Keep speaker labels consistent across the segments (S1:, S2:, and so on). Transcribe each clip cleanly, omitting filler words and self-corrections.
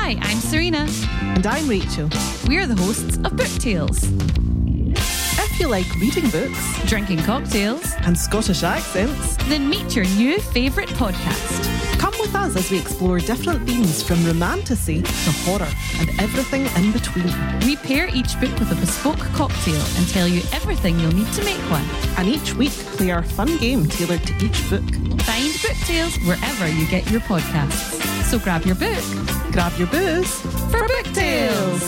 S1: Hi, I'm Serena.
S2: And I'm Rachel.
S1: We're the hosts of Book Tales.
S2: If you like reading books
S1: Drinking cocktails,
S2: and Scottish accents,
S1: then meet your new favourite podcast.
S2: come with us as we explore different themes from romantasy to horror and everything in between.
S1: We pair each book with a bespoke cocktail and tell you everything you'll need to make one.
S2: And each week play our fun game tailored to each book.
S1: Find Book Tales wherever you get your podcasts. So grab your book
S2: Grab your booze
S1: for Book Tales.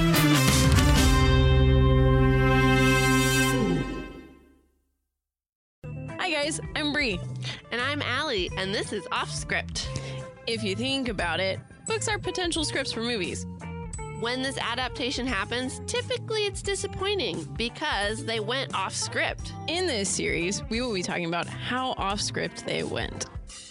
S3: Hi guys, I'm Bree.
S4: And I'm Allie, and this is Off Script.
S3: If you think about it, books are potential scripts for movies.
S4: When this adaptation happens, typically it's disappointing because they went off script.
S3: In this series, we will be talking about how off script they went.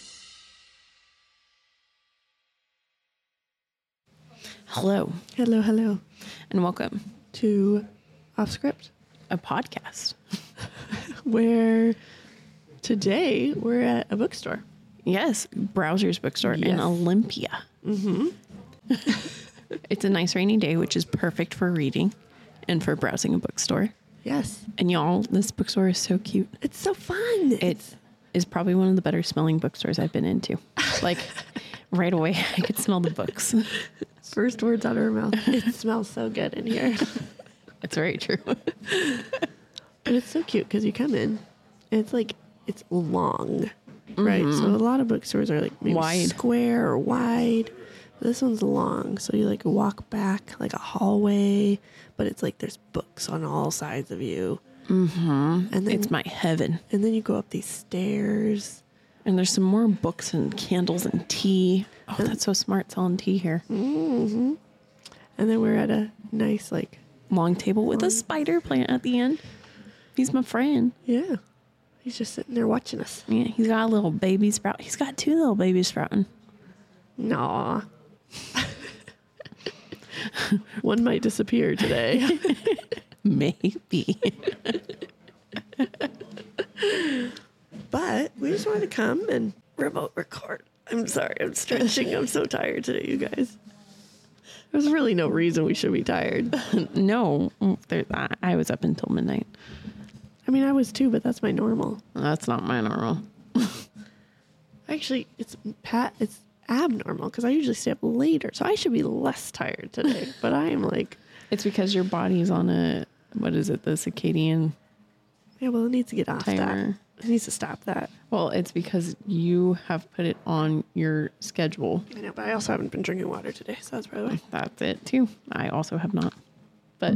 S3: Hello,
S5: Hello,
S3: and welcome
S5: to Off Script,
S3: a podcast.
S5: where today we're at a bookstore.
S3: Yes, Browser's Bookstore in
S5: Yes.
S3: Olympia. Mm-hmm. It's a nice rainy day, which is perfect for reading and for browsing a bookstore.
S5: Yes,
S3: And y'all, this bookstore is so cute.
S5: it's so fun.
S3: It is probably one of the better smelling bookstores I've been into. Like, right away, I could smell the books.
S5: First words out of her mouth. It smells so good in here.
S3: It's very true.
S5: And it's so cute because you come in and it's long, right? So a lot of bookstores are like maybe
S3: Wide.
S5: square or wide. This one's long, so you like walk back like a hallway, but it's like there's books on all sides of you. Mm-hmm. And then
S3: It's my heaven.
S5: and then you go up these stairs.
S3: And there's some more books and candles and tea. Oh, that's so smart selling tea here.
S5: And then we're at a nice
S3: Long table with a spider plant at the end. He's my friend.
S5: yeah. He's just sitting there watching us.
S3: Yeah, he's got a little baby sprout. He's got 2 little babies sprouting.
S5: Nah. One might disappear today.
S3: Maybe.
S5: But we just wanted to come and remote record. I'm sorry, I'm stretching. I'm so tired today, you guys. There's really no reason we should be tired.
S3: No, I was up until midnight.
S5: I mean, I was too, but that's my normal.
S3: That's not my normal.
S5: Actually, it's abnormal because I usually stay up later, so I should be less tired today. But I am like,
S3: It's because your body's on the circadian
S5: yeah, well, it needs to get off that.
S3: timer.
S5: It needs to stop that.
S3: Well, it's because you have put it on your schedule.
S5: I know, but I also haven't been drinking water today, so that's probably why.
S3: That's it too. I also have not. But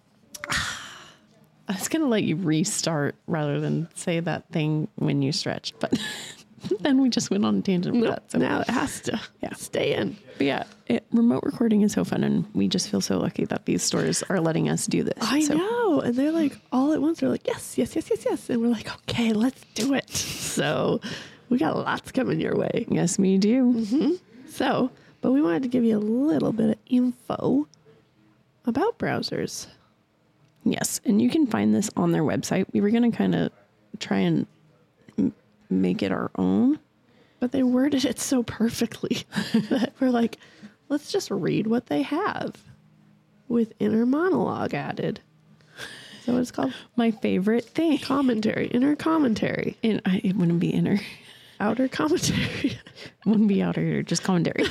S3: I was going to let you restart rather than say that thing when you stretched. But then we just went on a tangent with that. So.
S5: Now it has to stay in.
S3: But yeah, remote recording is so fun. And we just feel so lucky that these stores are letting us do this.
S5: I
S3: So
S5: know. And they're like, all at once, they're like, yes. And we're like, okay, let's do it. So we got lots coming your way.
S3: yes, we do.
S5: So, but we wanted to give you a little bit of info about browsers.
S3: Yes. And you can find this on their website. We were going to kind of try and make it our own.
S5: But they worded it so perfectly that we're like, let's just read what they have with inner monologue added. So it's called
S3: My favorite thing.
S5: commentary, inner commentary,
S3: It wouldn't be inner.
S5: outer commentary.
S3: It wouldn't be outer, just commentary.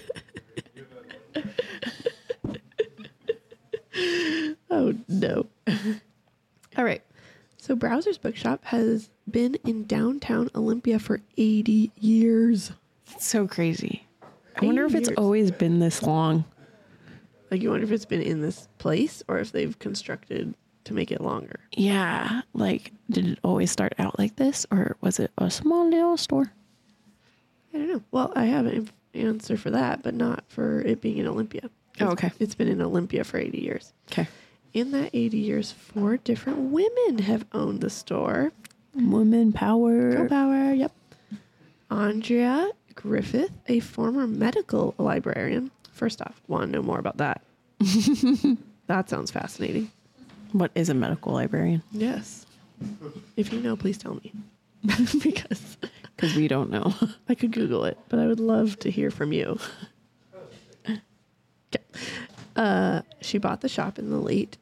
S5: Oh, no. All right. So Browser's Bookshop has been in downtown Olympia for 80 years.
S3: It's so crazy. I wonder if
S5: 80
S3: it's
S5: years.
S3: always been this long.
S5: Like, you wonder if it's been in this place or if they've constructed to make it longer.
S3: Yeah. Like, did it always start out like this or was it a small little store?
S5: I don't know. Well, I have an answer for that, but not for it being in Olympia.
S3: Oh, okay.
S5: It's been in Olympia for 80 years.
S3: Okay.
S5: In that 80 years, 4 different women have owned the store.
S3: Woman power.
S5: Girl power, yep. Andrea Griffith, a former medical librarian. First off, want to know more about that. That sounds fascinating.
S3: What is a medical librarian?
S5: Yes. If you know, please tell me. Because
S3: Because we don't know.
S5: I could Google it, but I would love to hear from you. She bought the shop in the late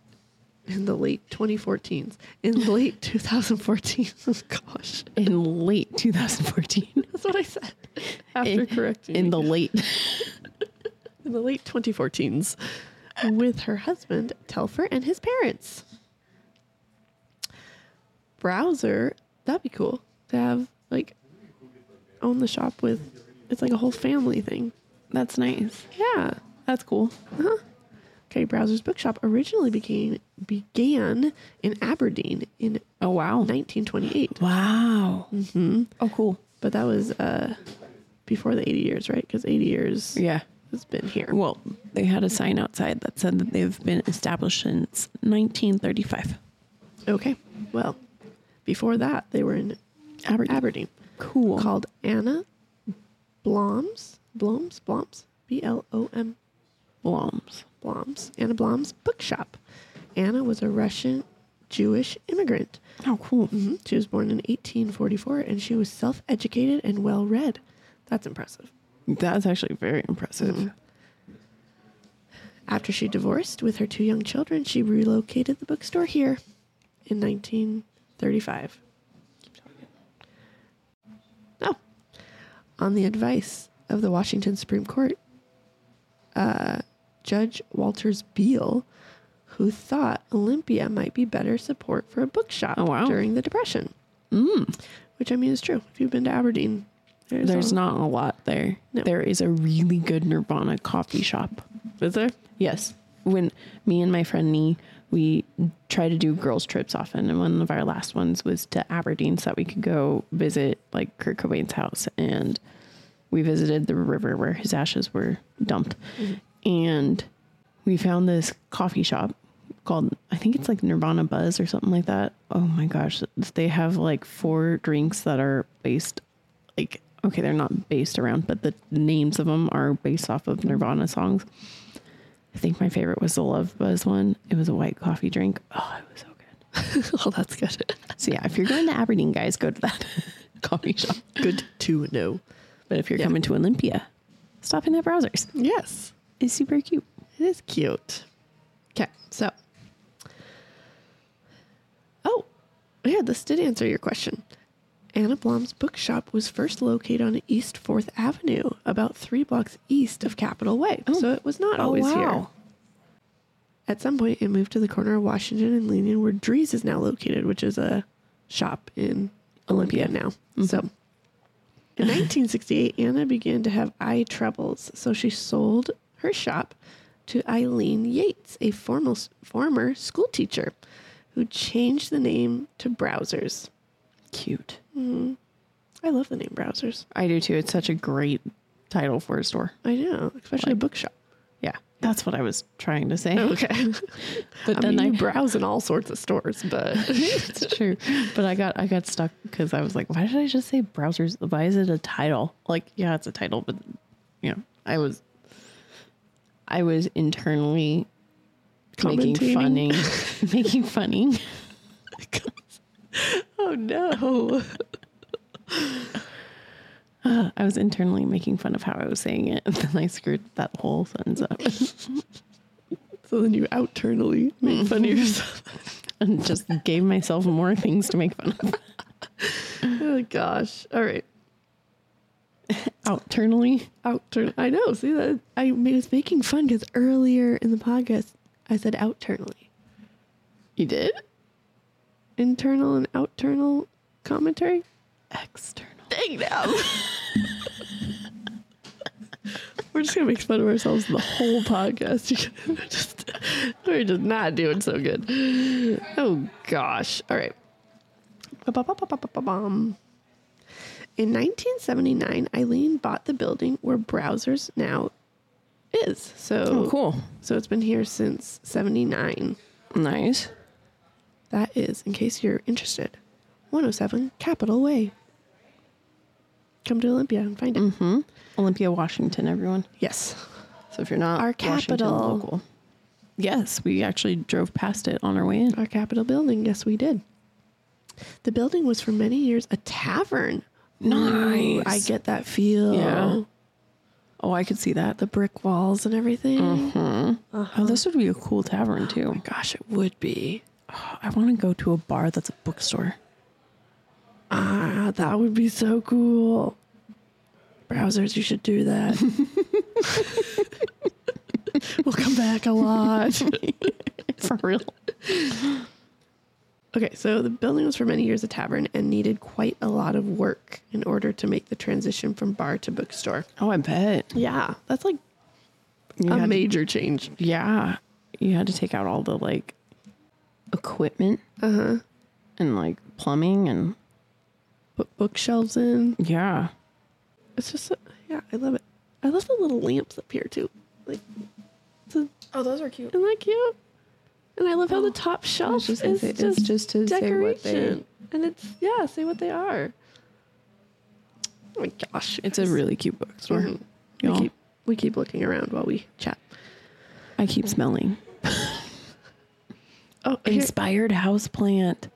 S5: 2014s. In late 2014. Oh, gosh.
S3: In late 2014.
S5: That's what I said. After correcting
S3: In
S5: me.
S3: the late.
S5: In the late 2014s. With her husband, Telfer, and his parents. Browser, that'd be cool to have, like, own the shop with. It's like a whole family thing.
S3: That's nice.
S5: Yeah.
S3: That's cool.
S5: Okay, Browser's Bookshop originally began in Aberdeen in
S3: Oh, wow.
S5: 1928.
S3: Wow. Mm-hmm. Oh, cool.
S5: But that was before the 80 years, right? Because 80 years
S3: Yeah.
S5: has been here.
S3: Well, they had a sign outside that said that they've been established since 1935.
S5: Okay. Well, before that, they were in Aberdeen.
S3: Cool.
S5: Called Anna Blom's, B-L-O-M,
S3: Blom's.
S5: Anna Blom's Bookshop. Anna was a Russian Jewish immigrant.
S3: Oh, cool.
S5: She was born in 1844, and she was self-educated and well-read. That's impressive.
S3: That's actually very impressive.
S5: After she divorced with her 2 young children, she relocated the bookstore here in 1935. Oh. On the advice of the Washington Supreme Court, Judge Walters Beale, who thought Olympia might be better support for a bookshop during the Depression. Which, I mean, is true. If you've been to Aberdeen,
S3: There's not a lot there.
S5: No.
S3: There is a really good Nirvana coffee shop.
S5: Is there?
S3: Yes. When me and my friend Nee, we try to do girls trips often. And one of our last ones was to Aberdeen so that we could go visit like Kurt Cobain's house. And we visited the river where his ashes were dumped. And we found this coffee shop called, I think it's like Nirvana Buzz or something like that. Oh my gosh. They have like 4 drinks that are based like, okay, they're not based around, but the names of them are based off of Nirvana songs. I think my favorite was the Love Buzz one. It was a white coffee drink. Oh, it was so good.
S5: Oh, that's good.
S3: So yeah, if you're going to Aberdeen, guys, go to that coffee shop.
S5: Good to know.
S3: But if you're coming to Olympia, stop in at Browsers.
S5: Yes.
S3: It's super cute.
S5: It is cute. Okay, so. Oh, yeah, this did answer your question. Anna Blom's Bookshop was first located on East 4th Avenue, about 3 blocks east of Capitol Way. So it was not always here. At some point, it moved to the corner of Washington and Leanian, where Dries is now located, which is a shop in Olympia now. So in 1968, Anna began to have eye troubles, so she sold her shop to Eileen Yates, a former school teacher, who changed the name to Browsers.
S3: Cute.
S5: I love the name Browsers.
S3: I do too. It's such a great title for a store.
S5: I know, especially a bookshop.
S3: Yeah, that's what I was trying to say.
S5: Okay.
S3: But
S5: I
S3: then
S5: mean, you browse in all sorts of stores, but
S3: it's true. But I got stuck because I was like, why did I just say Browsers? Why is it a title? Like, yeah, it's a title, but you know, I was internally making funning.
S5: oh no.
S3: I was internally making fun of how I was saying it, and then I screwed that whole sentence up.
S5: So then you outernally make fun of yourself.
S3: And just gave myself more things to make fun of.
S5: Oh gosh. All right.
S3: Outernally?
S5: I know. See that? I was making fun because earlier in the podcast I said outernally.
S3: You did?
S5: Internal and outternal commentary?
S3: External.
S5: Dang now. We're just going to make fun of ourselves the whole podcast. We're just not doing so good. Oh, gosh. All right. In 1979, Eileen bought the building where Browsers now is. So
S3: cool.
S5: So it's been here since 79.
S3: Nice.
S5: That is, in case you're interested, 107 Capitol Way. Come to Olympia and find it.
S3: Olympia, Washington, everyone.
S5: Yes.
S3: So if you're not
S5: Our
S3: Washington
S5: capital.
S3: local. Yes, we actually drove past it on our way in.
S5: Our Capitol building. Yes, we did. The building was for many years a tavern.
S3: Nice.
S5: Ooh, I get that feel.
S3: Yeah. Oh, I could see that.
S5: The brick walls and everything.
S3: Oh, this would be a cool tavern too.
S5: Gosh, it would be.
S3: Oh, I want to go to a bar that's a bookstore.
S5: Ah, that would be so cool. Browsers, you should do that. We'll come back a lot.
S3: For real.
S5: Okay, so the building was for many years a tavern and needed quite a lot of work in order to make the transition from bar to bookstore.
S3: Oh, I bet.
S5: Yeah, that's like
S3: You
S5: a
S3: had-
S5: major change.
S3: Yeah. You had to take out all the like equipment. And like plumbing and
S5: Put bookshelves in.
S3: yeah.
S5: It's just, yeah, I love it. I love the little lamps up here too. Like,
S3: Oh, those are cute.
S5: isn't that cute? And I love how the top shelf
S3: just
S5: is
S3: gonna say, it's just to say what they-
S5: decoration. And it's, yeah, say what they are. Oh my gosh.
S3: It's a really cute bookstore.
S5: Mhm.
S3: Y'all,
S5: We keep looking around while we chat.
S3: I keep smelling.
S5: Oh, here,
S3: Inspired houseplant.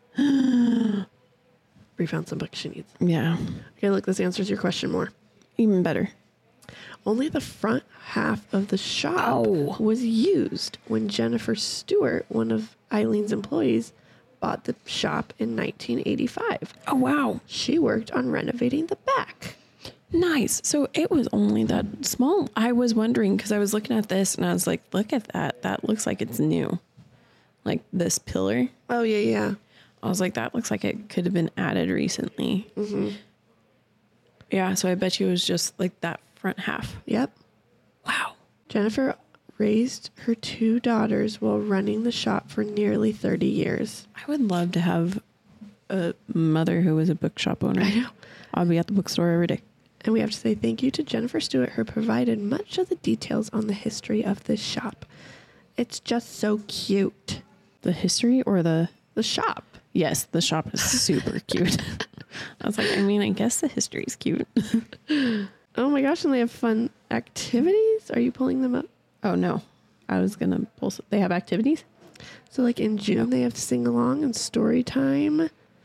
S5: we found some books she needs.
S3: Yeah.
S5: Okay, look, this answers your question more.
S3: Even better.
S5: Only the front half of the shop
S3: Oh.
S5: was used when Jennifer Stewart, one of Eileen's employees, bought the shop in 1985.
S3: Oh, wow.
S5: She worked on renovating the back.
S3: Nice. So it was only that small. I was wondering because I was looking at this and I was like, look at that. That looks like it's new. Like this pillar.
S5: Oh, yeah, yeah.
S3: I was like, that looks like it could have been added recently. Yeah. So I bet you it was just like that front half.
S5: Yep.
S3: Wow.
S5: Jennifer raised her 2 daughters while running the shop for nearly 30 years.
S3: I would love to have a mother who was a bookshop owner.
S5: I know.
S3: I'll be at the bookstore every day.
S5: And we have to say thank you to Jennifer Stewart, who provided much of the details on the history of this shop. It's just so cute.
S3: The history or the...
S5: The shop.
S3: Yes, the shop is super cute. I was like, I mean, I guess the history is cute.
S5: Oh my gosh, and they have fun activities? Are you pulling them up?
S3: Oh, no. I was going to pull... They have activities?
S5: So like in June, they have sing along and story time.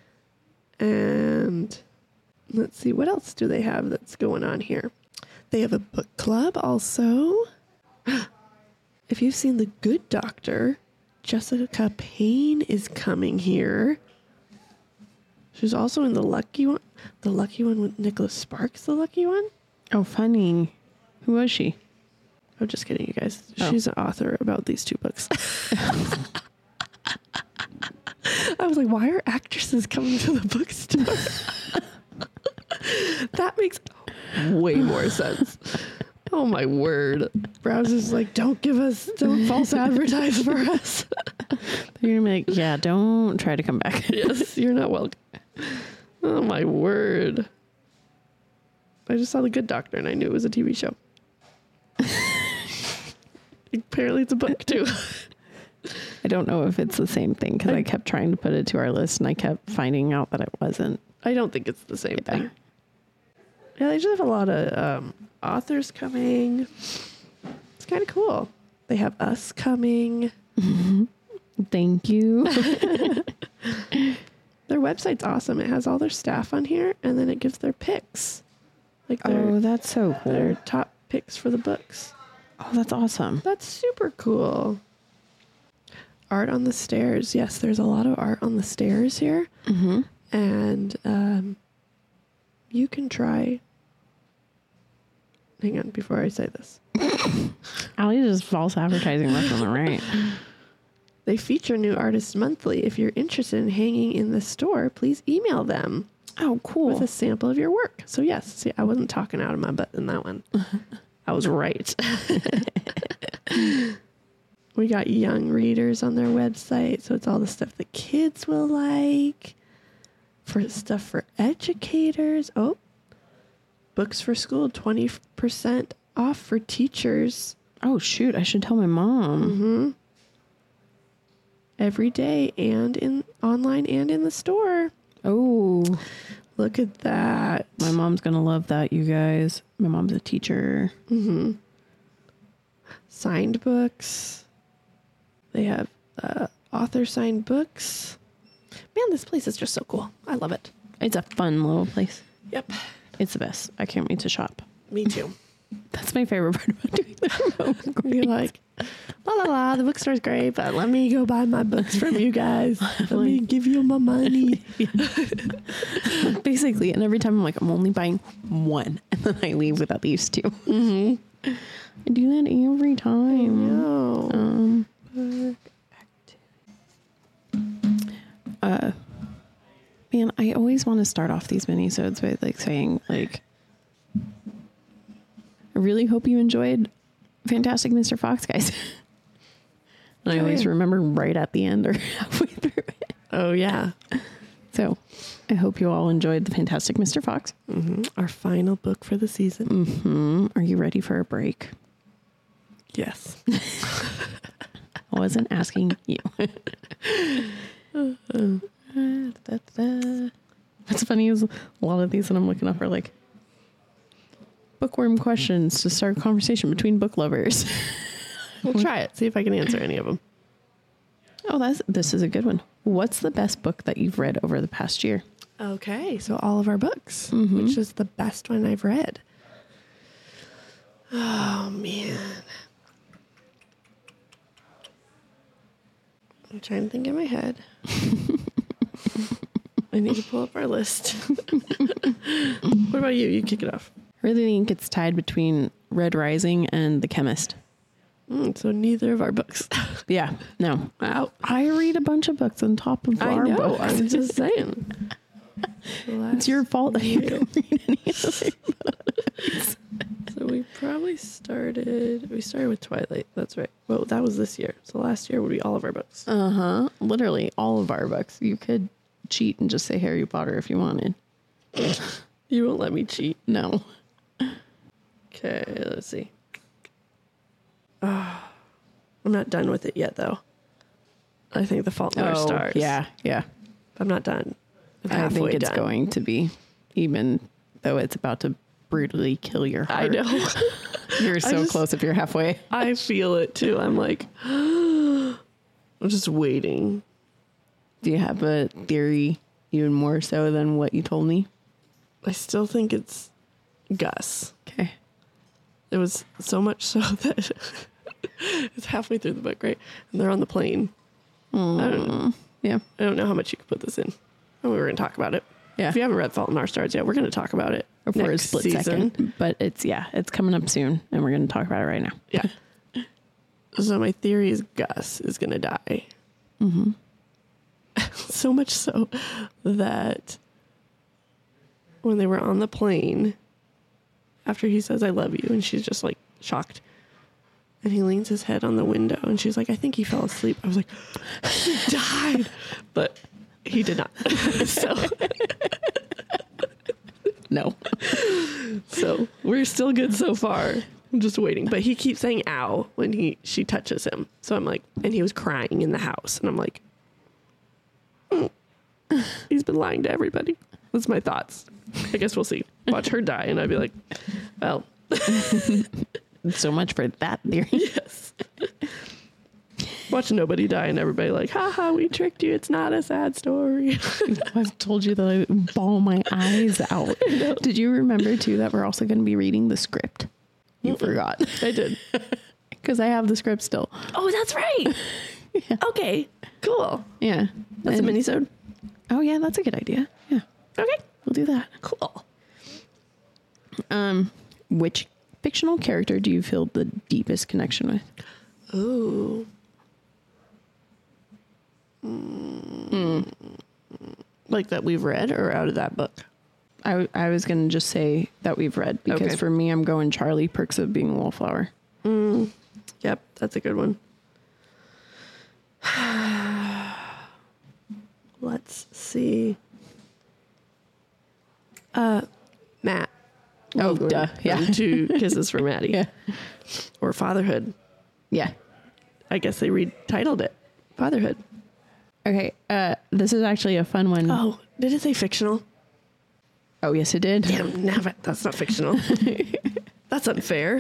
S5: And let's see, what else do they have that's going on here? They have a book club also. If you've seen The Good Doctor, Jessica Payne is coming here. She's also in The Lucky One. The Lucky One with Nicholas Sparks, the lucky one.
S3: Oh, funny. Who was she?
S5: Oh, just kidding, you guys.
S3: Oh.
S5: She's an author about these 2 books. I was like, why are actresses coming to the bookstore? That makes way more sense. Oh my word. Browser's like, don't false advertise for us.
S3: You're gonna be like, yeah, don't try to come back.
S5: Yes, you're not welcome. Oh my word. I just saw The Good Doctor and I knew it was a TV show. Apparently it's a book too.
S3: I don't know if it's the same thing because I kept trying to put it to our list and I kept finding out that it wasn't.
S5: I don't think it's the same
S3: Yeah.
S5: thing. Yeah, they just have a lot of authors coming. It's kind of cool. They have us coming.
S3: Thank you.
S5: Their website's awesome. It has all their staff on here, and then it gives their picks. Like their,
S3: Oh, that's so cool.
S5: their top picks for the books.
S3: Oh, that's awesome.
S5: That's super cool. Art on the stairs. Yes, there's a lot of art on the stairs here.
S3: Mm-hmm.
S5: And you can try. Hang on, before I say this.
S3: Allie's just false advertising left on the right.
S5: They feature new artists monthly. If you're interested in hanging in the store, please email them
S3: Oh, cool.
S5: with a sample of your work. So yes, see, I wasn't talking out of my butt in that one. I was right. We got young readers on their website, so it's all the stuff the kids will like. For stuff for educators. Oh, books for school, 20% off for teachers.
S3: Oh, shoot. I should tell my mom.
S5: Every day and in online and in the store.
S3: Oh,
S5: Look at that.
S3: my mom's going to love that, you guys. My mom's a teacher.
S5: Signed books. They have author signed books. Man, this place is just so cool. I love it.
S3: It's a fun little place.
S5: Yep.
S3: It's the best. I can't wait to shop.
S5: Me too.
S3: That's my favorite part about doing the remote recording.
S5: You're like, la la la, the bookstore's great, but let me go buy my books from you guys. Let me give you my money.
S3: Basically, and every time I'm like, I'm only buying one, and then I leave with at least two. Mm-hmm. I do that every time.
S5: No.
S3: Man, I always want to start off these minisodes by like saying like, I really hope you enjoyed Fantastic Mr. Fox, guys. And I always remember right at the end or halfway through it.
S5: Oh, yeah.
S3: So I hope you all enjoyed the Fantastic Mr. Fox.
S5: Mm-hmm. Our final book for the season.
S3: Mm-hmm. Are you ready for a break?
S5: Yes.
S3: I wasn't asking you. What's funny is a lot of these that I'm looking up are like bookworm questions to start a conversation between book lovers.
S5: We'll try it. See if I can answer any of them.
S3: Oh, this is a good one. What's the best book that you've read over the past year?
S5: Okay, so all of our books, which is the best one I've read. Oh, man. I'm trying to think in my head. I need to pull up our list. What about you? You kick it off.
S3: I really think it's tied between Red Rising and The Chemist.
S5: So neither of our books.
S3: Yeah, no.
S5: Wow.
S3: I read a bunch of books on top of our books.
S5: I'm just saying.
S3: It's your fault that you don't read any other books.
S5: So we started with Twilight. That's right. Well, that was this year. So last year would be all of our books.
S3: Uh-huh. Literally all of our books. You could cheat and just say Harry Potter if you wanted.
S5: You won't let me cheat.
S3: No.
S5: Okay, let's see. I'm not done with it yet, though. I think The Fault in Our Stars.
S3: Yeah.
S5: I'm not done.
S3: I think it's
S5: done.
S3: going to be, even though it's about to brutally kill your heart.
S5: I know.
S3: You're so close if you're halfway.
S5: I feel it, too. I'm like, I'm just waiting.
S3: Do you have a theory even more so than what you told me?
S5: I still think it's Gus.
S3: Okay.
S5: It was so much so that it's halfway through the book, right? And they're on the plane. I don't know.
S3: Yeah.
S5: I don't know how much you could put this in. And we were going to talk about it.
S3: Yeah.
S5: If you haven't read Fault in Our Stars yet, we're going to talk about it
S3: For a
S5: next
S3: split
S5: season.
S3: second. But it's coming up soon, and we're going to talk about it right now.
S5: Yeah. So my theory is Gus is going to die. Mm-hmm. So much so that when they were on the plane, after he says, I love you, and she's just like shocked. And he leans his head on the window, and she's like, I think he fell asleep. I was like, he died. But he did not.
S3: No.
S5: So we're still good so far. I'm just waiting. But he keeps saying ow when she touches him. So I'm like, and he was crying in the house. And I'm like, he's been lying to everybody. That's my thoughts. I guess we'll see. Watch her die, and I'd be like, well.
S3: So much for that theory.
S5: Yes. Watch nobody die, and everybody like, haha, we tricked you. It's not a sad story.
S3: I've told you that I bawl my eyes out. Did you remember, too, that we're also going to be reading the script? You forgot.
S5: I did.
S3: Because I have the script still.
S5: Oh, that's right.
S3: Yeah.
S5: Okay, cool.
S3: Yeah.
S5: That's a mini-sode.
S3: Oh, yeah, that's a good idea. Yeah.
S5: Okay,
S3: We'll do that.
S5: cool.
S3: Which fictional character do you feel the deepest connection with?
S5: Ooh. Like that we've read or out of that book?
S3: I was going to just say that we've read, because
S5: Okay.
S3: for me, I'm going Charlie, Perks of Being a Wallflower.
S5: Yep, that's a good one. Let's see. Matt.
S3: Oh,
S5: Mowgli
S3: duh. Yeah.
S5: from 2 Kisses for Maddie.
S3: Yeah.
S5: Or Fatherhood.
S3: Yeah.
S5: I guess they retitled it. Fatherhood.
S3: Okay. This is actually a fun one.
S5: Oh, did it say fictional?
S3: Oh, yes, it did.
S5: Damn, that's not fictional. That's unfair.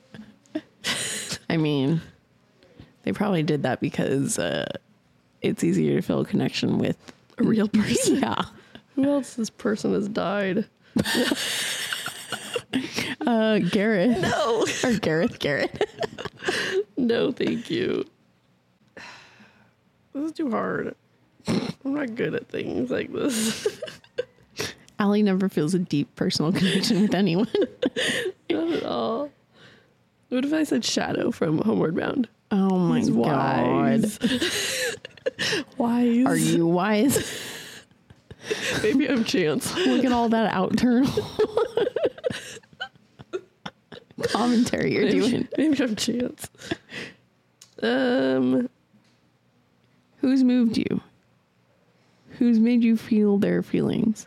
S3: I mean, they probably did that because it's easier to feel a connection with
S5: A real person.
S3: Yeah.
S5: Who else's person has died?
S3: Gareth.
S5: No.
S3: Or Garrett.
S5: No, thank you. This is too hard. I'm not good at things like this.
S3: Allie never feels a deep personal connection with anyone.
S5: Not at all. What if I said Shadow from Homeward Bound?
S3: Oh my
S5: He's
S3: God.
S5: wise. Wise.
S3: Are you wise?
S5: Maybe I'm Chance.
S3: Look at all that outturnal commentary you're doing.
S5: Maybe I'm Chance.
S3: Who's moved you? Who's made you feel their feelings?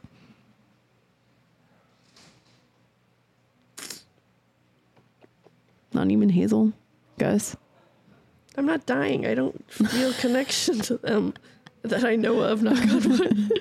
S3: Not even Hazel? Gus?
S5: I'm not dying. I don't feel connection to them that I know of. Knock on wood.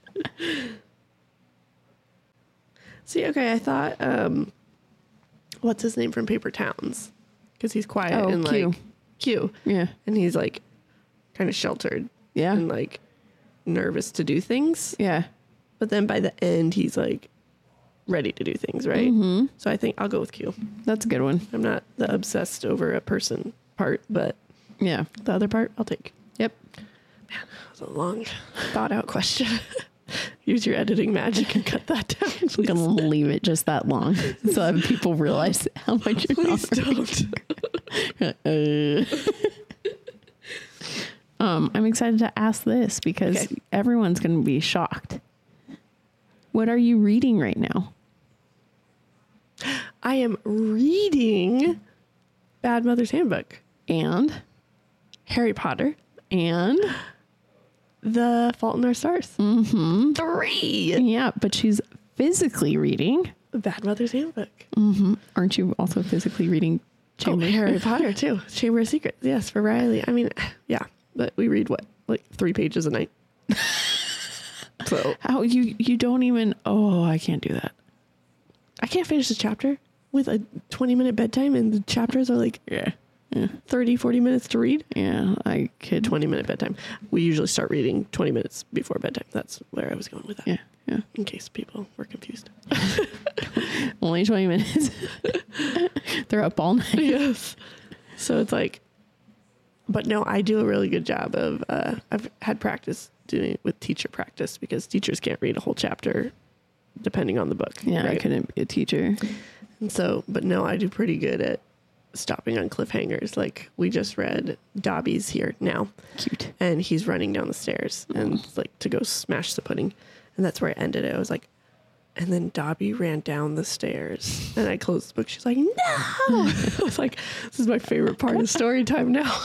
S5: See, okay, I thought, what's his name from Paper Towns? Because he's quiet and
S3: Q.
S5: like Q.
S3: Yeah.
S5: And he's like kind of sheltered.
S3: Yeah.
S5: And like nervous to do things.
S3: Yeah.
S5: But then by the end, he's like ready to do things, right? Mm-hmm. So I think I'll go with Q.
S3: That's a good one.
S5: I'm not the obsessed over a person part, but
S3: Yeah.
S5: the other part, I'll take.
S3: Yep.
S5: That was a long, thought out question. Use your editing magic and cut that down.
S3: I'm
S5: Please.
S3: gonna leave it just that long so that people realize how much you're
S5: Please don't.
S3: I'm excited to ask this because
S5: Okay.
S3: everyone's gonna be shocked. What are you reading right now?
S5: I am reading Bad Mother's Handbook,
S3: And
S5: Harry Potter,
S3: and
S5: The Fault in Our Stars. Mm-hmm. 3.
S3: yeah, but she's physically reading.
S5: Bad Mother's Handbook.
S3: Aren't you also physically reading Chamber?
S5: Oh, Harry Potter too. Chamber of Secrets. Yes, for Riley. I mean, yeah, but we read what, like 3 pages a night. So
S3: How you don't even? Oh, I can't do that.
S5: I can't finish a chapter with a 20-minute bedtime, and the chapters are like
S3: Yeah,
S5: 30, 40 minutes to read.
S3: yeah. I could.
S5: 20-minute bedtime. We usually start reading 20 minutes before bedtime. That's where I was going with that.
S3: Yeah, yeah.
S5: In case people were confused.
S3: Only 20 minutes. They're up all night.
S5: Yes. So it's like, but no, I do a really good job of, I've had practice doing it with teacher practice because teachers can't read a whole chapter depending on the book.
S3: Yeah, I
S5: right?
S3: couldn't be a teacher.
S5: And so, but no, I do pretty good at stopping on cliffhangers. Like we just read Dobby's here now.
S3: Cute.
S5: And he's running down the stairs and it's like to go smash the pudding. And that's where I ended it. I was like, and then Dobby ran down the stairs and I closed the book. She's like, no. I was like, this is my favorite part of story time now.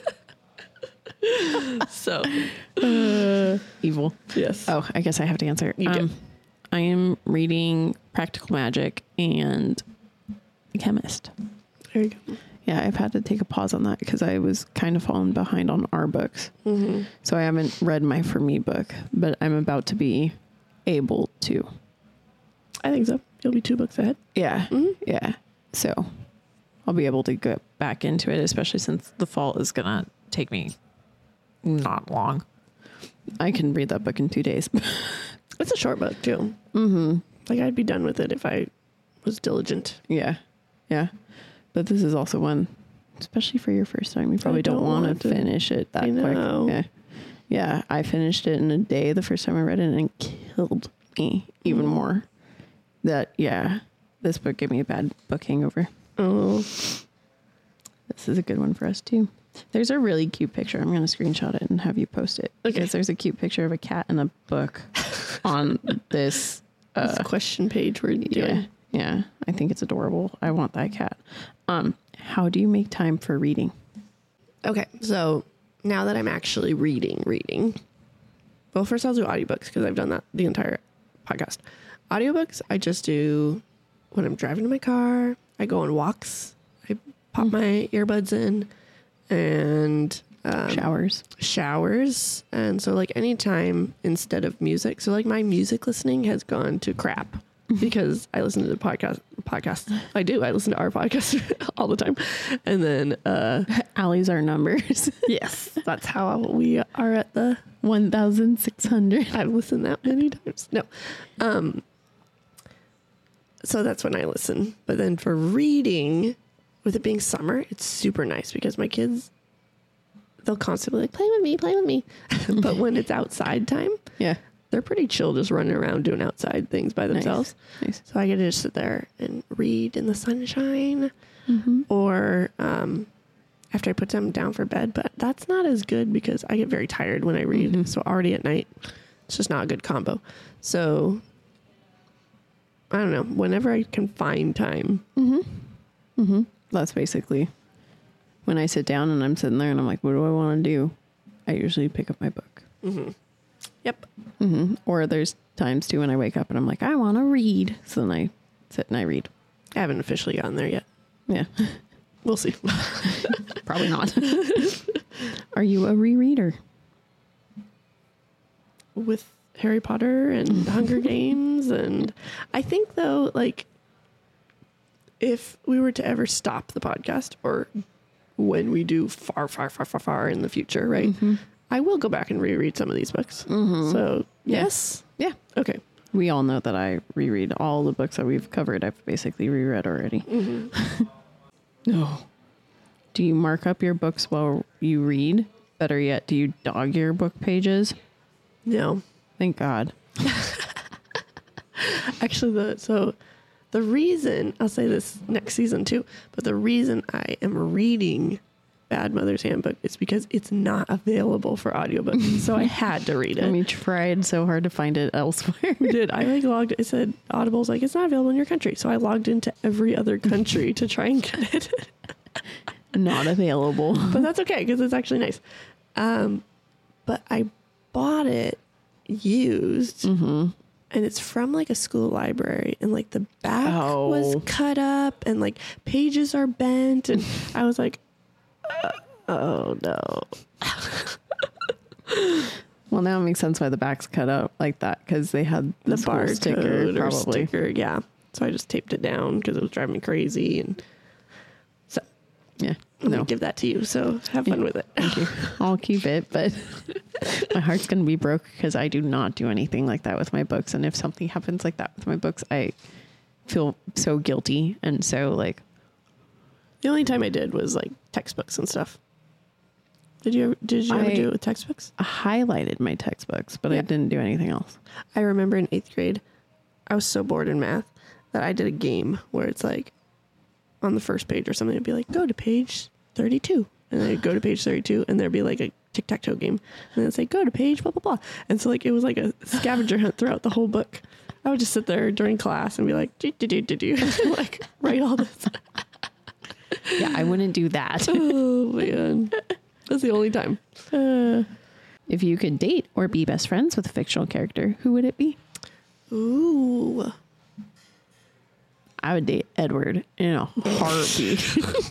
S5: So,
S3: Evil.
S5: yes.
S3: Oh, I guess I have to answer.
S5: You do.
S3: I am reading Practical Magic and The Chemist.
S5: There you go.
S3: Yeah, I've had to take a pause on that because I was kind of falling behind on our books. Mm-hmm. So I haven't read my For Me book, but I'm about to be able to.
S5: I think so. You'll be 2 books ahead.
S3: Yeah. Mm-hmm. Yeah. So I'll be able to get back into it, especially since the fall is going to take me not long. I can read that book in 2 days.
S5: It's a short book too. Mm-hmm. Like I'd be done with it if I was diligent.
S3: Yeah. Yeah. But this is also one, especially for your first time, you probably don't want to finish it that quick. Yeah. Yeah. I finished it in a day the first time I read it and it killed me even more. That, yeah, this book gave me a bad book hangover.
S5: Oh.
S3: This is a good one for us too. There's a really cute picture. I'm going to screenshot it and have you post it.
S5: Okay.
S3: Because there's a cute picture of a cat and a book on this.
S5: This question page we're doing.
S3: Yeah. I think it's adorable. I want that cat. How do you make time for reading?
S5: Okay, so now that I'm actually reading. Well, first I'll do audiobooks because I've done that the entire podcast. Audiobooks, I just do when I'm driving in my car. I go on walks. I pop my earbuds in and showers. And so like anytime instead of music. So like my music listening has gone to crap because I listen to the podcast. I do. I listen to our podcast all the time. And then
S3: Allie's our numbers.
S5: yes, that's how we are at the
S3: 1,600.
S5: I've listened that many times. No. So that's when I listen. But then for reading, with it being summer, it's super nice because my kids, they'll constantly like, play with me. But when it's outside time,
S3: Yeah.
S5: they're pretty chill just running around doing outside things by themselves.
S3: Nice.
S5: So I get to just sit there and read in the sunshine or after I put them down for bed. But that's not as good because I get very tired when I read. So already at night, it's just not a good combo. So I don't know. Whenever I can find time.
S3: That's basically when I sit down and I'm sitting there and I'm like, what do I want to do? I usually pick up my book.
S5: Yep.
S3: Or there's times too when I wake up and I'm like, I want to read. So then I sit and I read.
S5: I haven't officially gotten there yet.
S3: Yeah.
S5: We'll see.
S3: Probably not. Are you a rereader?
S5: With Harry Potter and Hunger Games. And I think though, like, if we were to ever stop the podcast or when we do far in the future, right? I will go back and reread some of these books. So yes.
S3: Yeah.
S5: Okay.
S3: We all know that I reread all the books that we've covered. I've basically reread already. No. Do you mark up your books while you read? Better yet, do you dog your book pages?
S5: No.
S3: Thank God.
S5: Actually, the reason, I'll say this next season too, but the reason I am reading Bad Mother's Handbook is because it's not available for audiobook. So I had to read it.
S3: And we tried so hard to find it elsewhere.
S5: We did. I logged, I said, Audible's like, it's not available in your country. So I logged into every other country to try and get it.
S3: Not available.
S5: But that's okay because it's actually nice. But I bought it used and it's from like a school library and like the back was cut up and like pages are bent and I was like, oh no.
S3: Well, now it makes sense why the back's cut out like that because they had
S5: The
S3: school
S5: barcode or
S3: probably.
S5: sticker. Yeah. So I just taped it down because it was driving me crazy. And so
S3: Yeah.
S5: I'm
S3: No.
S5: going to give that to you. So have fun with it.
S3: Thank you. I'll keep it, but my heart's going to be broke because I do not do anything like that with my books. And if something happens like that with my books, I feel so guilty. And so like,
S5: The only time I did was like textbooks and stuff. Did you ever do it with textbooks?
S3: I highlighted my textbooks, but I
S5: Yeah.
S3: didn't do anything else.
S5: I remember in 8th grade, I was so bored in math that I did a game where it's like on the first page or something, it'd be like, go to page 32. And then I'd go to page 32 and there'd be like a tic-tac-toe game. And then it'd say, go to page blah, blah, blah. And so like, it was like a scavenger hunt throughout the whole book. I would just sit there during class and be like, do, like write all this.
S3: Yeah, I wouldn't do that.
S5: Oh man. That's the only time.
S3: If you could date or be best friends with a fictional character, who would it be?
S5: Ooh.
S3: I would date Edward in a heartbeat.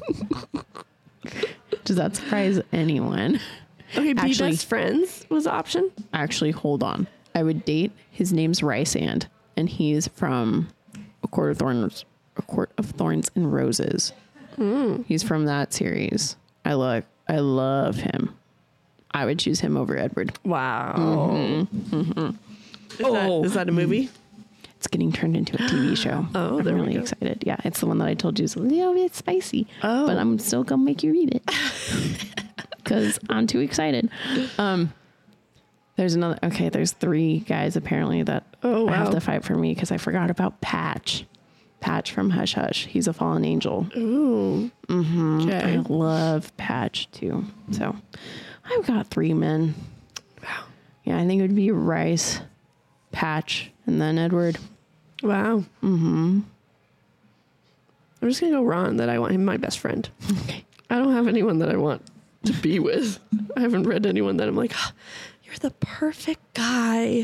S3: Does that surprise anyone?
S5: Okay, be
S3: Actually-
S5: best friends was the option.
S3: Actually, hold on. I would date, his name's Rysand, and he's from A Court of Thorns and Roses. He's from that series. I love him. I would choose him over Edward.
S5: Wow. Is that a movie?
S3: It's getting turned into a TV show.
S5: Oh,
S3: I'm
S5: there we
S3: really
S5: go.
S3: excited. Yeah, it's the one that I told you is a little bit spicy.
S5: Oh.
S3: But I'm still going to make you read it. Because I'm too excited. There's 3 guys apparently that have to fight for me because I forgot about Patch. Patch from Hush Hush. He's a fallen angel.
S5: Ooh.
S3: I
S5: Okay.
S3: love Patch too. So I've got 3 men.
S5: Wow.
S3: Yeah, I think it would be Rice, Patch, and then Edward.
S5: Wow. I'm just going to go Ron that I want him my best friend.
S3: Okay.
S5: I don't have anyone that I want to be with. I haven't read anyone that I'm like, "Ah, you're the perfect guy.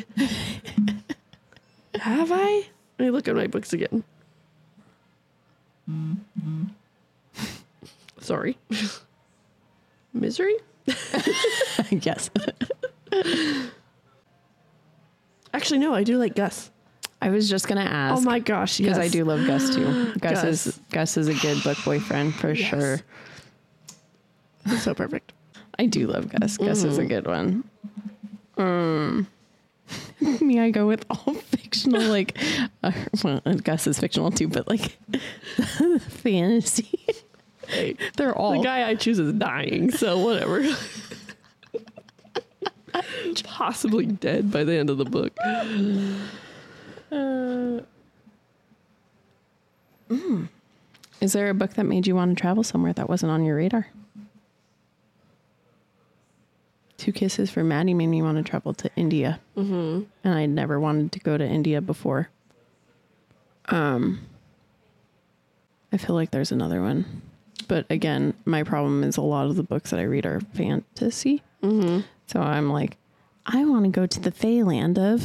S5: Have I? Let me look at my books again. Sorry. Misery?
S3: Yes.
S5: Actually, no, I do like Gus.
S3: I was just going to ask.
S5: Oh my gosh,
S3: Because
S5: yes.
S3: I do love Gus too.
S5: Gus.
S3: Gus is a good book boyfriend for sure.
S5: He's so perfect.
S3: I do love Gus. Gus is a good one. Me, I go with all fictional, like, well, Gus is fictional too, but like fantasy.
S5: Hey,
S3: They're all
S5: the guy I choose is dying, so whatever. Possibly dead by the end of the book.
S3: Is there a book that made you want to travel somewhere that wasn't on your radar? Two Kisses for Maddie made me want to travel to India. Mm-hmm. And I never wanted to go to India before. I feel like there's another one. But again, my problem is a lot of the books that I read are fantasy. Mm-hmm. So I'm like, I want to go to the Feyland of...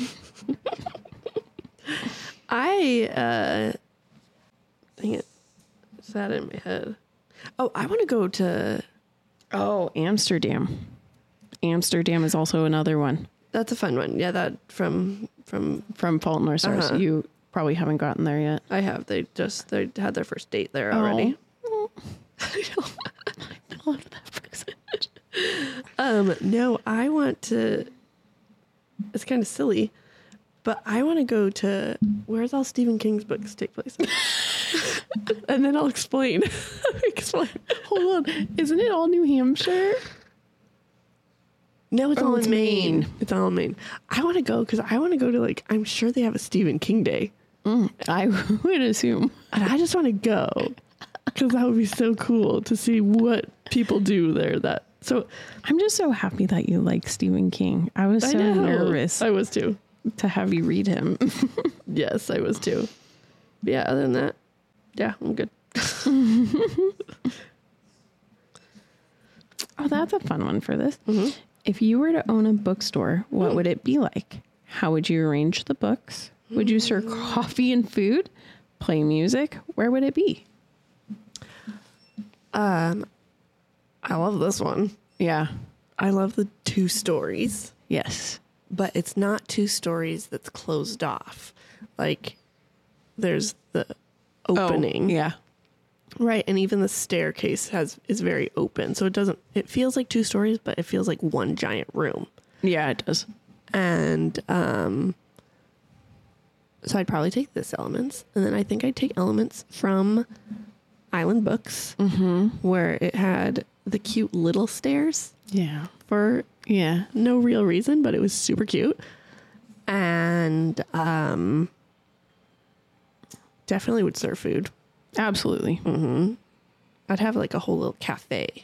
S5: Dang it. It's that in my head. Oh, I want to go to...
S3: Oh, Amsterdam. Amsterdam is also another one.
S5: That's a fun one. Yeah, that from
S3: Fault in Our Stars.
S5: Uh-huh.
S3: You probably haven't gotten there yet.
S5: I have. They had their first date there already.
S3: Oh.
S5: I love that book so much. No, I want to... It's kind of silly, but I want to go to... Where's all Stephen King's books take place? And then I'll explain.
S3: Hold on. Isn't it all New Hampshire?
S5: No, it's
S3: Oh,
S5: all
S3: it's
S5: in Maine.
S3: Maine.
S5: It's all in Maine. I want to go because I want to go to, like, I'm sure they have a Stephen King day.
S3: I would assume.
S5: And I just want to go because that would be so cool to see what people do there. So
S3: I'm just so happy that you like Stephen King. I was so nervous
S5: I was too.
S3: to have you read him.
S5: Yes, I was too. But yeah, other than that, yeah, I'm good.
S3: Oh, that's a fun one for this.
S5: Mm-hmm.
S3: If you were to own a bookstore, what would it be like? How would you arrange the books? Would you serve coffee and food? Play music? Where would it be?
S5: I love this one.
S3: Yeah.
S5: I love the 2 stories,
S3: Yes.
S5: but it's not 2 stories that's closed off. Like, there's the opening.
S3: Oh, yeah.
S5: Right, and even the staircase is very open. So it feels like 2 stories, but it feels like one giant room.
S3: Yeah, it does.
S5: And so I'd probably take this Elements, and then I think I'd take Elements from Island Books, where it had the cute little stairs
S3: Yeah.
S5: for
S3: Yeah.
S5: no real reason, but it was super cute. And definitely would serve food.
S3: Absolutely.
S5: I'd have like a whole little cafe.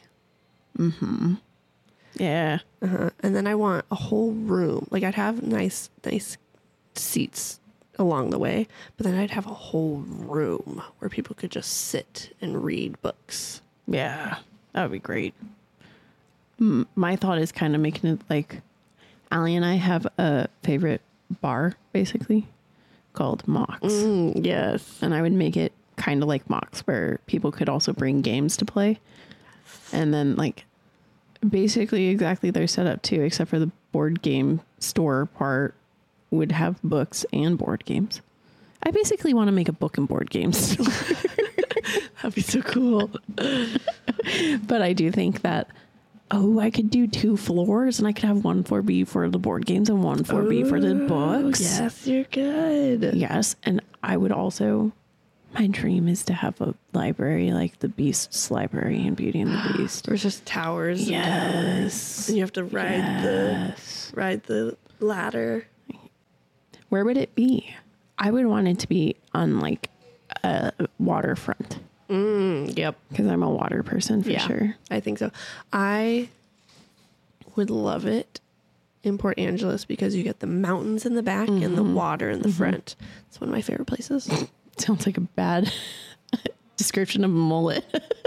S3: Yeah.
S5: And then I want a whole room. Like, I'd have nice seats along the way, but then I'd have a whole room where people could just sit and read books.
S3: Yeah. That would be great. My thought is kind of making it like Allie and I have a favorite bar, basically, called Mox.
S5: Yes.
S3: And I would make it kind of like Mox, where people could also bring games to play. And then, like, basically exactly their setup too, except for the board game store part would have books and board games. I basically want to make a book and board games.
S5: That'd be so cool.
S3: But I do think that, I could do 2 floors, and I could have one floor be for the board games and one floor be for the books.
S5: Yes, you're good.
S3: Yes. And I would also, my dream is to have a library like the Beast's library in Beauty and the Beast.
S5: There's just towers.
S3: Yes.
S5: And you have to ride the ladder.
S3: Where would it be? I would want it to be on like a waterfront.
S5: Yep.
S3: Because I'm a water person for sure.
S5: I think so. I would love it in Port Angeles because you get the mountains in the back and the water in the front. It's one of my favorite places.
S3: Sounds like a bad description of a mullet.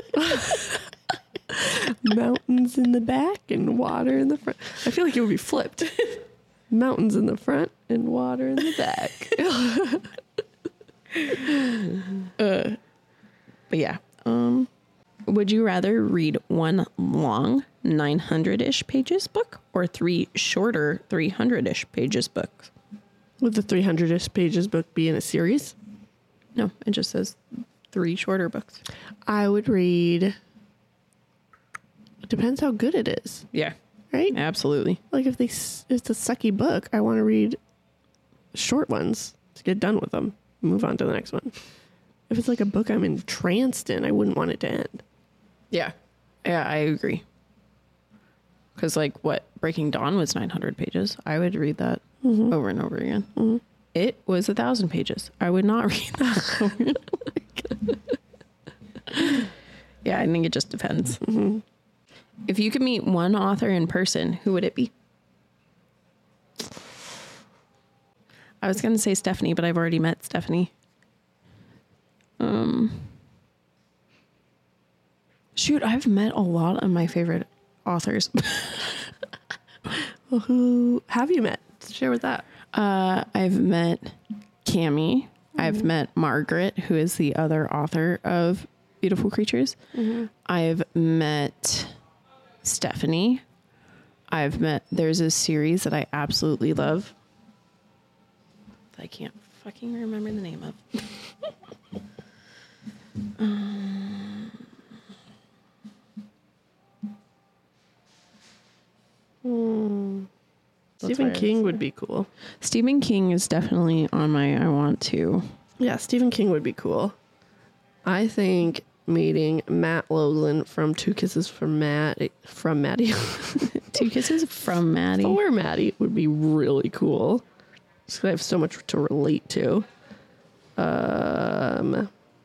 S5: Mountains in the back and water in the front. I feel like it would be flipped. Mountains in the front and water in the back.
S3: But yeah. Would you rather read one long 900-ish pages book or 3 shorter 300-ish pages books?
S5: Would the 300-ish pages book be in a series?
S3: No, it just says 3 shorter books.
S5: I would read... It depends how good it is.
S3: Yeah.
S5: right?
S3: Absolutely.
S5: Like if it's a sucky book, I want to read short ones to get done with them, move on to the next one. If it's like a book I'm entranced in, I wouldn't want it to end.
S3: Yeah. Yeah, I agree. Because Breaking Dawn was 900 pages. I would read that over and over again. Mm-hmm. It was 1,000 pages. I would not read that over and over again. Yeah, I think it just depends. Mm-hmm. If you could meet one author in person, who would it be? I was going to say Stephanie, but I've already met Stephanie. Shoot, I've met a lot of my favorite authors.
S5: Well, who have you met? Share with that.
S3: I've met Cammie. Mm-hmm. I've met Margaret, who is the other author of Beautiful Creatures. Mm-hmm. I've met Stephanie. There's a series that I absolutely love that I can't fucking remember the name of.
S5: Stephen King would be cool.
S3: Stephen King is definitely on my I want to.
S5: Yeah, Stephen King would be cool. I think meeting Matt Logan from Two Kisses from Maddie.
S3: Two Kisses from Maddie.
S5: For Maddie would be really cool. Just 'cause I have so much to relate to. I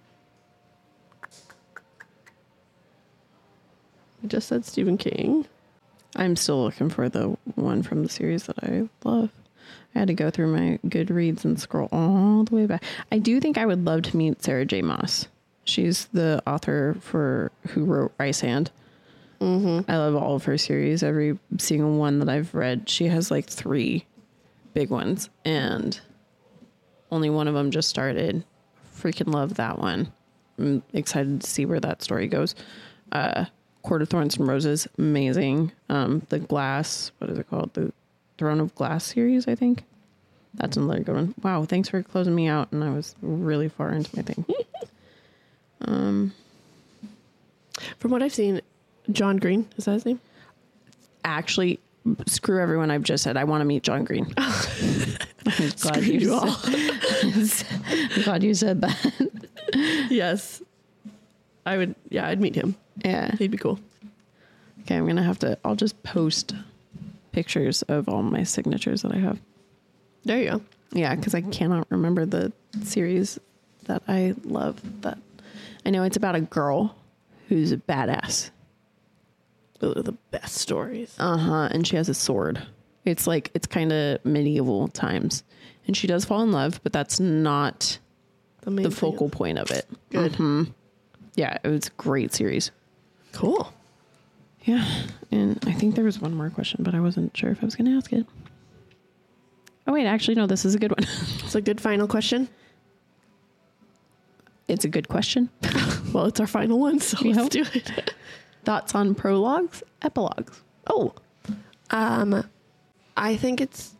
S5: just said Stephen King.
S3: I'm still looking for the one from the series that I love. I had to go through my Goodreads and scroll all the way back. I do think I would love to meet Sarah J. Maas. She's the author who wrote Ice Hand. Mm-hmm. I love all of her series. Every single one that I've read. She has 3 big ones, and only one of them just started. Freaking love that one. I'm excited to see where that story goes. Court of Thorns and Roses, amazing. The Glass, what is it called? The Throne of Glass series, I think. That's another good one. Wow, thanks for closing me out, and I was really far into my thing.
S5: From what I've seen, John Green, is that his name?
S3: Actually, screw everyone I've just said. I want to meet John Green. I'm glad I'm glad you said that.
S5: Yes. I'd meet him.
S3: Yeah.
S5: He'd be cool.
S3: Okay, I'll just post pictures of all my signatures that I have.
S5: There you go.
S3: Yeah, because I cannot remember the series that I love. That I know it's about a girl who's a badass.
S5: Those are the best stories.
S3: And she has a sword. It's kind of medieval times. And she does fall in love, but that's not the focal point of it.
S5: Good.
S3: Mm-hmm. Yeah, it was a great series.
S5: Cool.
S3: Yeah, and I think there was one more question, but I wasn't sure if I was going to ask it. Oh, wait, actually, no, this is a good one.
S5: It's a good final question.
S3: It's a good question.
S5: Well, it's our final one, so let's do it.
S3: Thoughts on prologues, epilogues?
S5: Oh, I think it's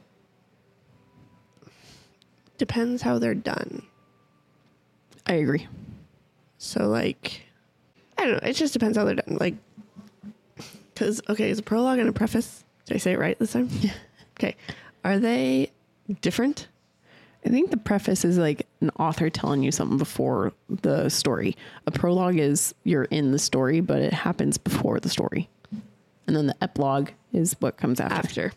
S5: depends how they're done.
S3: I agree.
S5: So, I don't know. It just depends how they're done. Because, it's a prologue and a preface. Did I say it right this time?
S3: Yeah.
S5: Okay. Are they different?
S3: I think the preface is an author telling you something before the story. A prologue is you're in the story, but it happens before the story. And then the epilogue is what comes after.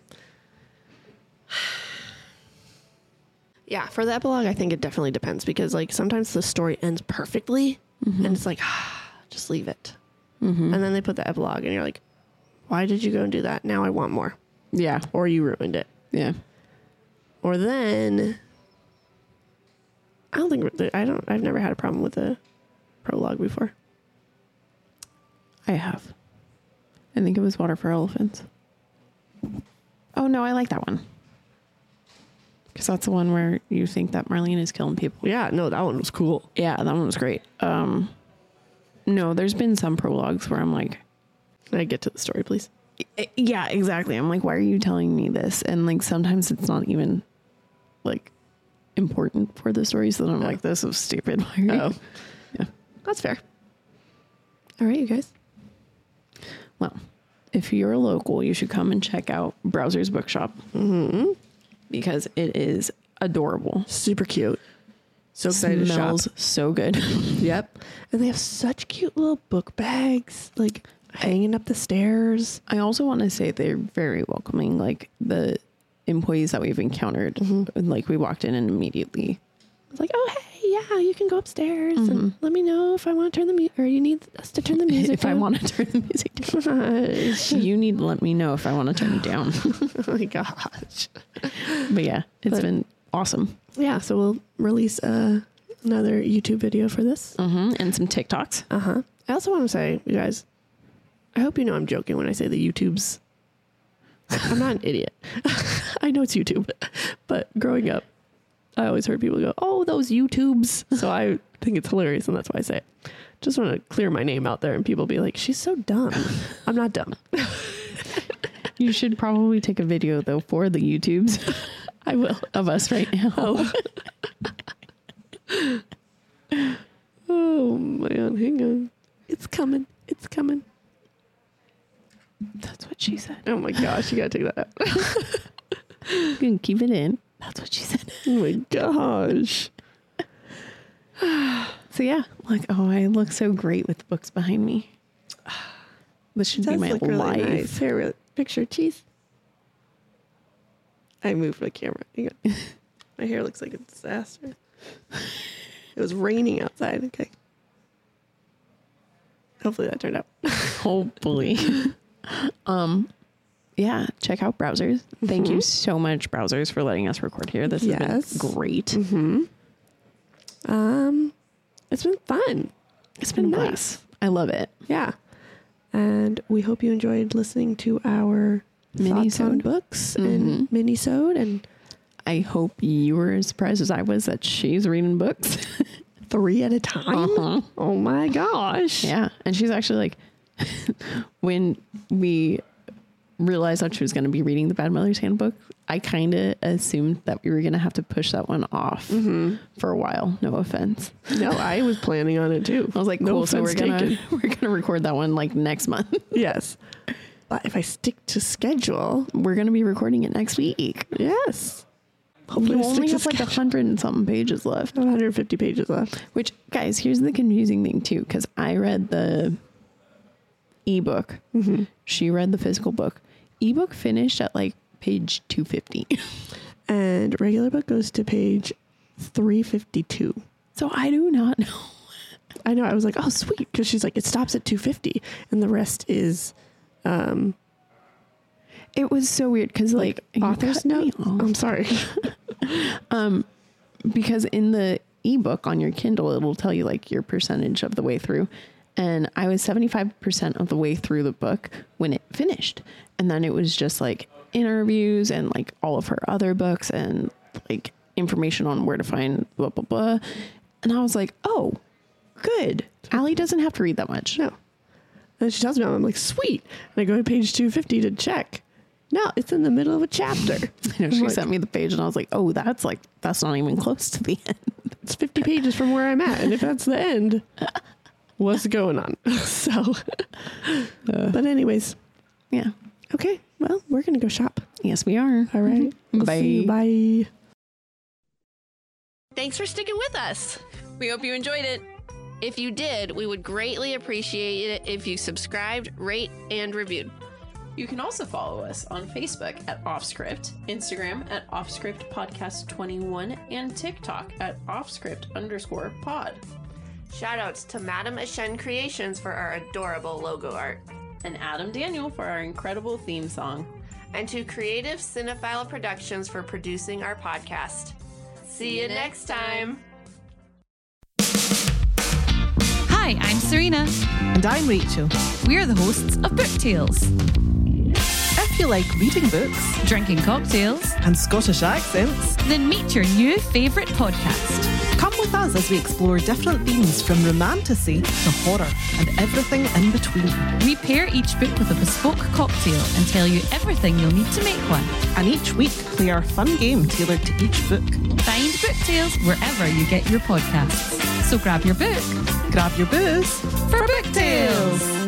S5: Yeah, for the epilogue, I think it definitely depends because sometimes the story ends perfectly and it's just leave it. Mm-hmm. And then they put the epilogue and you're like, why did you go and do that? Now I want more.
S3: Yeah.
S5: Or you ruined it.
S3: Yeah.
S5: Or then I've never had a problem with a prologue before.
S3: I have. I think it was Water for Elephants. Oh no, I like that one. Because that's the one where you think that Marlene is killing people.
S5: Yeah, no, that one was cool.
S3: Yeah, that one was great. No, there's been some prologues where I'm like...
S5: Can I get to the story, please?
S3: Yeah, exactly. I'm like, why are you telling me this? And sometimes it's not even important for the story. So then I'm like, this is stupid.
S5: Yeah, that's fair. All right, you guys.
S3: Well, if you're local, you should come and check out Browser's Bookshop because it is adorable.
S5: Super cute. So excited to shop.
S3: Smells so good.
S5: Yep. And they have such cute little book bags, like hanging up the stairs.
S3: I also want to say they're very welcoming. Like the employees that we've encountered, like we walked in and immediately
S5: was like, oh, hey, yeah, you can go upstairs and let me know if I want to turn the music, or you need us to turn the music
S3: if
S5: down.
S3: I want to turn the music down. You need to let me know if I want to turn it down.
S5: Oh my gosh.
S3: But yeah, it's been awesome.
S5: Yeah, so we'll release another YouTube video for this.
S3: And some TikToks.
S5: I also want to say, you guys, I hope you know I'm joking when I say the YouTubes. I'm not an idiot. I know it's YouTube, but growing up, I always heard people go, oh, those YouTubes. So I think it's hilarious, and that's why I say it. Just want to clear my name out there, and people be like, she's so dumb. I'm not dumb.
S3: You should probably take a video, though, for the YouTubes.
S5: I will.
S3: Of us right now.
S5: Oh, man, hang on. It's coming. It's coming.
S3: That's what she said.
S5: Oh, my gosh, you got to take that out.
S3: You can keep it in. That's what she said.
S5: Oh, my gosh.
S3: So yeah, like, oh, I look so great with the books behind me. This should be my life.
S5: Really nice. Here, picture cheese. I moved my camera. Hang on. My hair looks like a disaster. It was raining outside. Okay. Hopefully that turned out.
S3: Hopefully. Yeah, check out Browsers. Thank you so much, Browsers, for letting us record here. This has been great.
S5: It's been fun.
S3: It's been
S5: nice.
S3: nice. I love it.
S5: Yeah. And we hope you enjoyed listening to our thoughts on books and mini-sode. And
S3: I hope you were as surprised as I was that she's reading books.
S5: 3 at a time. Oh my gosh.
S3: Yeah. And she's actually like, when we realized that she was going to be reading the Bad Mother's Handbook, I kind of assumed that we were going to have to push that one off for a while. No offense.
S5: No, I was planning on it too.
S3: I was like, cool. So we're gonna record that one like next month.
S5: Yes. But if I stick to schedule,
S3: we're gonna be recording it next week.
S5: Yes. Hopefully
S3: we only have like 100 and something pages left.
S5: 150 pages left.
S3: Which, guys, here's the confusing thing too, because I read the ebook. She read the physical book. Ebook finished at like page 250.
S5: And regular book goes to page 352.
S3: So I do not know.
S5: I know. I was like, oh, sweet. Because she's like, it stops at 250. And the rest is...
S3: It was so weird because like
S5: author's note. I'm sorry.
S3: Because in the ebook on your Kindle, it will tell you like your percentage of the way through. And I was 75% of the way through the book when it finished. And then it was just like interviews and like all of her other books and like information on where to find blah, blah, blah. And I was like, oh, good. Allie doesn't have to read that much.
S5: No. And she tells me, I'm like, sweet. And I go to page 250 to check. No, it's in the middle of a chapter.
S3: You know, she sent me the page and I was like, oh, that's not even close to the end.
S5: It's 50 pages from where I'm at. And if that's the end, what's going on? So, but anyways.
S3: Yeah.
S5: Okay. Well, we're going to go shop.
S3: Yes, we are.
S5: All right. We'll
S3: Bye.
S5: See you. Bye.
S4: Thanks for sticking with us.
S3: We hope you enjoyed it.
S4: If you did, we would greatly appreciate it if you subscribed, rate, and reviewed.
S1: You can also follow us on Facebook at Offscript, Instagram at Offscript Podcast 21, and TikTok at Offscript_pod.
S4: Shoutouts to Madam Ashen Creations for our adorable logo art.
S1: And Adam Daniel for our incredible theme song.
S4: And to Creative Cinephile Productions for producing our podcast. See you next time.
S1: Hi, I'm Serena.
S2: And I'm Rachel.
S1: We're the hosts of Book Tales.
S2: If you like reading books
S1: Drinking cocktails,
S2: and Scottish accents,
S1: then meet your new favourite podcast.
S2: come with us as we explore different themes from romantasy to horror and everything in between.
S1: We pair each book with a bespoke cocktail and tell you everything you'll need to make one.
S2: And each week play our fun game tailored to each book.
S1: Find Book Tales wherever you get your podcasts. So grab your book
S2: Grab your booze
S1: for Book Tales.